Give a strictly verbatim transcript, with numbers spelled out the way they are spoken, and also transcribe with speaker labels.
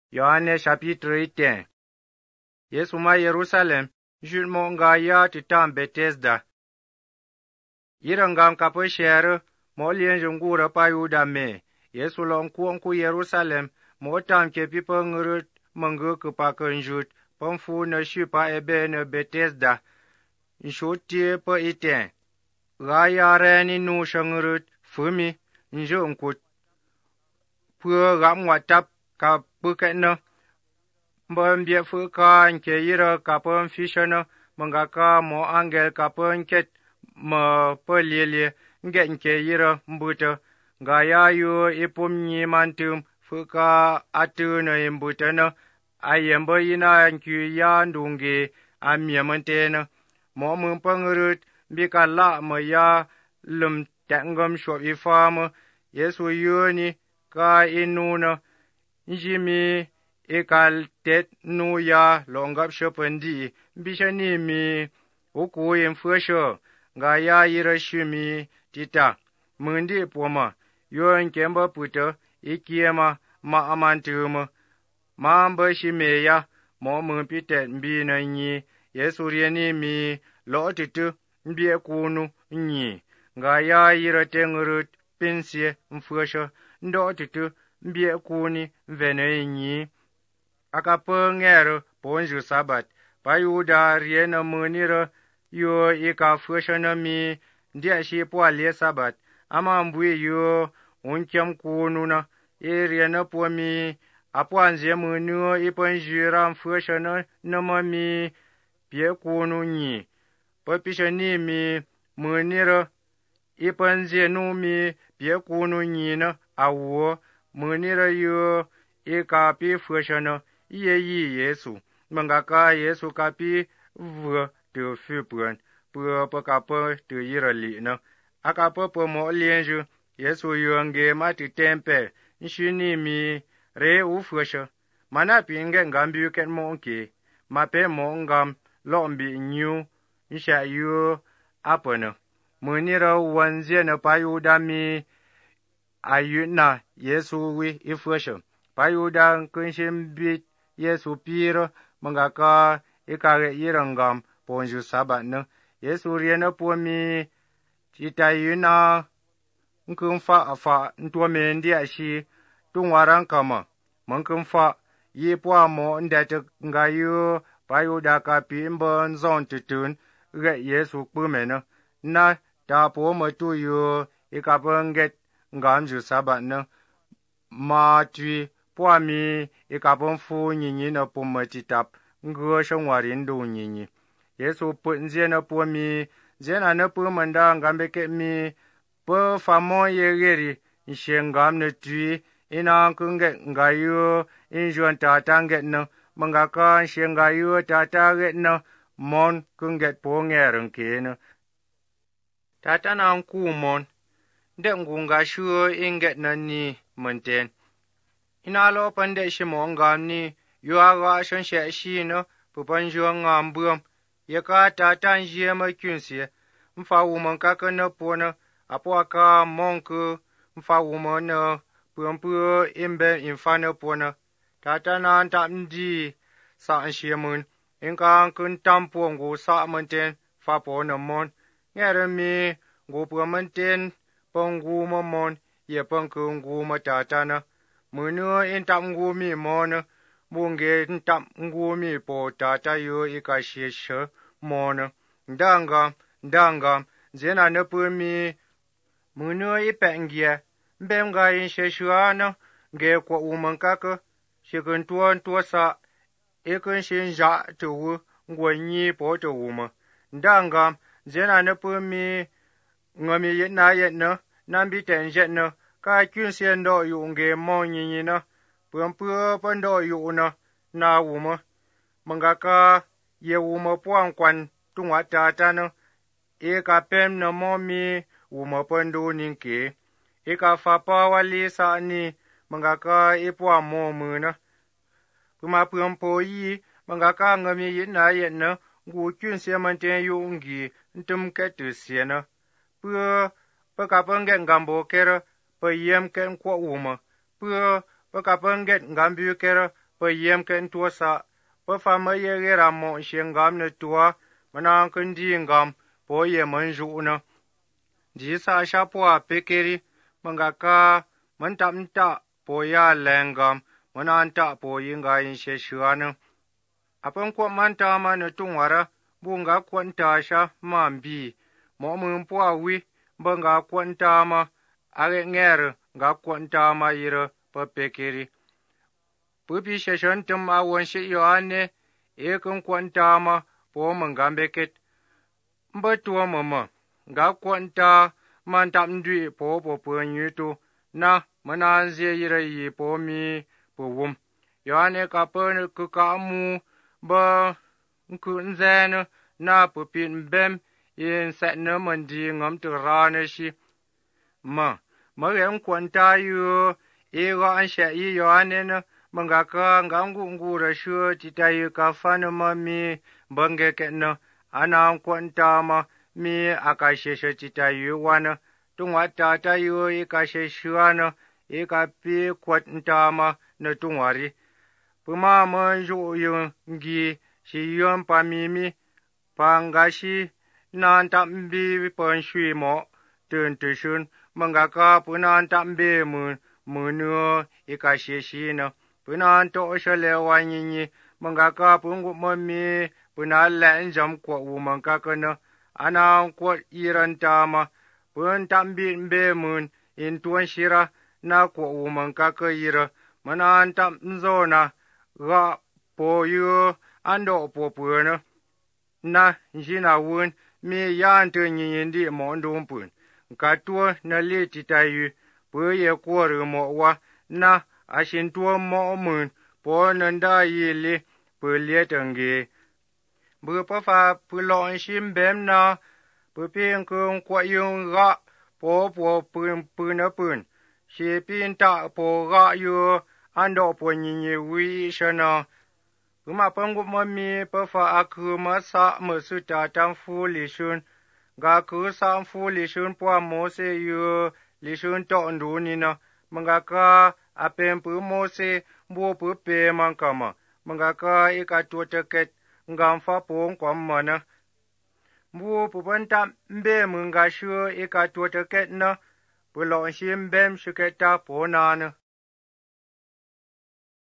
Speaker 1: Yohane chapitre un. Yesu ma Yerusalem, jut mo nga ya ti tam Bethesda. Yira ngam ka po shere, mo lien jungura pa Yuda me. Yesu long kuong ku Yerusalem, mo tam ke pi pa ngurut mangu ku pa kunjut, pamfu na shu pa ebe na Bethesda. Nshuti pa iten. Gaya reni nu shangurut, fumi, njo nkut. Pua gam watap ka buket na. Mbon bie fu ka nke yira ka pon fishana mangaka mo angel ka pon ket ma pelele nge nke yira mbuta gaya yu ipum nyi mantum fu ka atu na imbuta na ayemba yina nkyu ya ndunge amyamantena mo mun pangurut bika la ma ya lum tengam shop ifama Yesu yuni ka inuna njimi ikal tet nu ya longap shopendi bishani mi uku infusho nga ya yirashimi tita mundi poma yon kemba puto ikiema ma amantuma mamba shimeya mo mumpite mbi na nyi Yesu rieni mi lo titu mbi kunu nyi nga ya yiratengurut pinsie mfusho ndo titu mbi kuni vene nyi akapo ngero ponju sabat pa Yuda riena munira yo ika fushana mi ndia shi po ale sabat ama mbui yo unkem kununa e riena po mi apo anje munu iponjira fushana nama mi pie kunu nyi pa pishani mi munira iponje nu mi pie kunu nyi na awo munira yo ika pi fushana iye yi Yesu mangaka Yesu kapi vua tu fupun pua pakapa tu yirali na akapa po mo lienju Yesu yonge mati tempe nshini mi re ufusha mana pinge ngambi ken monki mape mo ngam lombi nyu nsha yu apana munira wanzie na payuda mi ayuna Yesu wi ifusha payuda kunshin bit Yesu piro mangaka ikare yirangam ponju sabat na Yesu riena po mi titayuna nkumfa afa ntome ndia shi tungwarang kama mangkumfa yi po mo ndete ngayu payuda ka pimbo nzon tutun ge Yesu pumena na ta po matu yu ikapanget ngamju sabat na ma tui po mi ikapon fu nyinyi na pumatitap ngo shongwari ndu nyinyi Yesu put nzie na po mi zena na pu manda ngambe ke mi po famo yegeri nshengam na tui ina kunge ngayu injuan tata nget na mangaka nshengayu tata get na mon kunget po ngereng ke na tata na nku mon de ngunga shuo inget na ni menten ina lo pande shimo ngam ni yu aga shon she shi no pupan jo ngam buam ye ka ta tan je ma kyunsie mfa wu mon ka ka na po na apo ka monku mfa wu mon na puam pu imbe infana po na ta ta na ta ndi sa she mun in ka kun tam po ngu sa monten fa po na mon ngere mi ngu pu monten pongu mo mon ye ponku ngu ma ta ta na munu intam ngumi mona bunge intam ngumi po tata yo ikashesha mona ndanga ndanga zena nepumi munu ipengia mbenga insheshuana nge kwa umankaka shikuntuan tuasa ikun shinja tuwu ngwanyi po tuwuma ndanga zena nepumi ngami yetna yetna nambi tenjetna ka kyunsen do yu nge mo nyinyi na pumpu pando yu na na wuma mangaka ye wuma puan kwan tungwa tata na e ka pem na mo mi wuma pando ninke e ka fapa wali sa ni mangaka e puan mo mu na kuma pumpo yi mangaka ngami yina yena ngu kyunsen manten yu ngi ntum ketu siena pu pa ka pangen gambo kera pa yem ken kwa uma pu pa ka panget ngambi kera pe yem ken tua sa pe fa me ye ge ra mo shen gam ne tua mana ken di ngam po ye men ju na ji sa sha po a pe keri manga ka man tam ta po ya lengam mana ta po yin ga yin she shua na apen ko man ta ma ne tungwara bunga kwanta sha mambi mo mun po a wi bunga kwanta ma are nger ga kwanta ma yira pe pe keri pupi sheshan tum a won shi yohane e kun kwanta ma po manga beket mba tuwa mama ga kwanta man tam dui po po po nyutu na mana zia yira yi po mi po wum yohane ka pe ku ka mu ba ku nzen na pupi bem yin sa na man di ngam tu ra na shi ma ma ren kwanta yu e ga an sha yi yohane na manga ka ngangu ngura shu ti ta yu ka fa na ma mi bange ke na ana kwanta ma mi aka she she ti ta yu wana tungwa ta ta yu e ka she shuana e ka pi kwanta ma na tungwari puma ma ju yu ngi shi yun pa mi mi pa nga shi nan tam bi pon shui mo tun tu shun manga ka punan tam be mu mu nu e ka she shi na punan to she le wa ni ni manga ka pungu mo mi punan la jam ko u manga ka na ana ko iran ta ma pun tam bi be mun in tuan shira na ko u manga ka ira manan tam zo na ga po yu ando po pu na na jina wun mi yan te ni ni di mo ndum pun ka tu na le ti ta yu pu ye ko ru mo wa na a shin tu mo mun po nan da yi le pu le tang ge bu pa fa pu lo shim bem na pu pin kung kwa yung ga po po pun pun na pun shi pin ta po ga yu ando po ni ni wi shana kuma pangu mami pa fa aku ma sa ma su ta tam fu li shun ga ku sam fu li shun po mo se yu li shun to ndu ni na manga ka apen pu mo se bo pu pe man kama manga ka e ka tu te ket ngam fa pong kwam ma na bu pu ban tam be manga shu e ka tu te ket na pu lo shim bem shu ket ta po na na